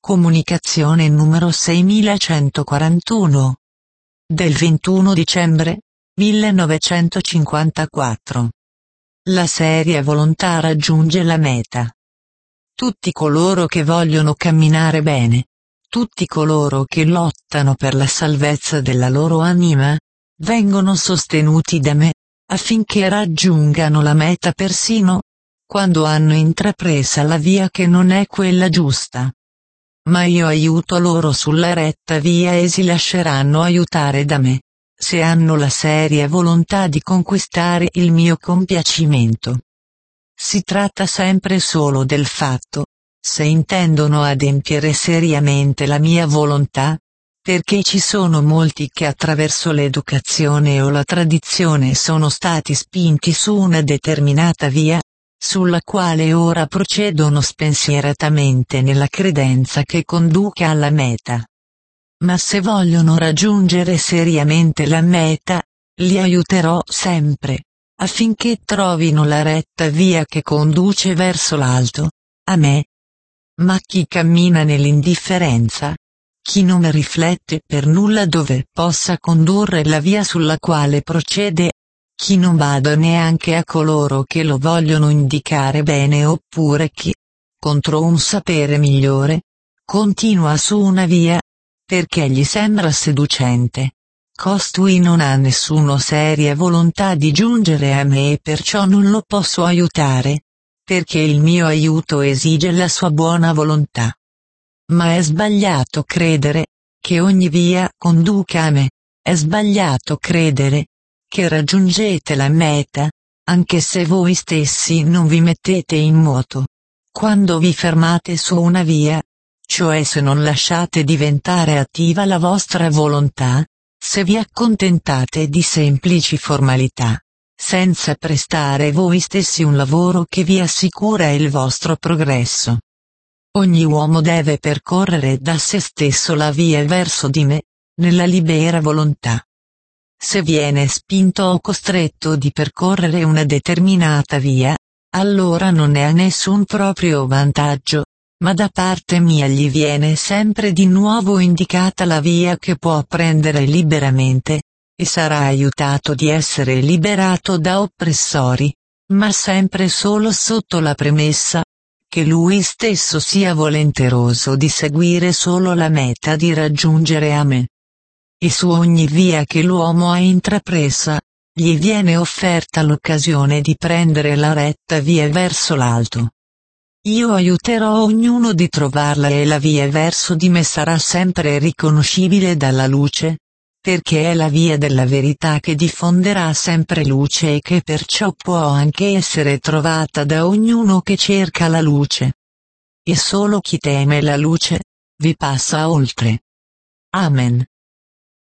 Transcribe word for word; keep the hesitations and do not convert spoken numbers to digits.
Comunicazione numero seimilacentoquarantuno. Del ventuno dicembre millenovecentocinquantaquattro. La seria volontà raggiunge la meta. Tutti coloro che vogliono camminare bene, tutti coloro che lottano per la salvezza della loro anima, vengono sostenuti da me, affinché raggiungano la meta persino quando hanno intrapresa la via che non è quella giusta. Ma io aiuto loro sulla retta via e si lasceranno aiutare da me, se hanno la seria volontà di conquistare il mio compiacimento. Si tratta sempre solo del fatto, se intendono adempiere seriamente la mia volontà, perché ci sono molti che attraverso l'educazione o la tradizione sono stati spinti su una determinata via, sulla quale ora procedono spensieratamente nella credenza che conduca alla meta. Ma se vogliono raggiungere seriamente la meta, li aiuterò sempre, affinché trovino la retta via che conduce verso l'alto, a me. Ma chi cammina nell'indifferenza, chi non riflette per nulla dove possa condurre la via sulla quale procede, chi non bada neanche a coloro che lo vogliono indicare bene oppure chi, contro un sapere migliore, continua su una via, perché gli sembra seducente, costui non ha nessuno seria volontà di giungere a me e perciò non lo posso aiutare, perché il mio aiuto esige la sua buona volontà. Ma è sbagliato credere che ogni via conduca a me, è sbagliato credere che raggiungete la meta, anche se voi stessi non vi mettete in moto. Quando vi fermate su una via, cioè se non lasciate diventare attiva la vostra volontà, se vi accontentate di semplici formalità, senza prestare voi stessi un lavoro che vi assicura il vostro progresso. Ogni uomo deve percorrere da se stesso la via verso di me, nella libera volontà. Se viene spinto o costretto di percorrere una determinata via, allora non è a nessun proprio vantaggio, ma da parte mia gli viene sempre di nuovo indicata la via che può prendere liberamente, e sarà aiutato di essere liberato da oppressori, ma sempre solo sotto la premessa che lui stesso sia volenteroso di seguire solo la meta di raggiungere a me. E su ogni via che l'uomo ha intrapresa, gli viene offerta l'occasione di prendere la retta via verso l'alto. Io aiuterò ognuno di trovarla e la via verso di me sarà sempre riconoscibile dalla luce, perché è la via della verità che diffonderà sempre luce e che perciò può anche essere trovata da ognuno che cerca la luce. E solo chi teme la luce vi passa oltre. Amen.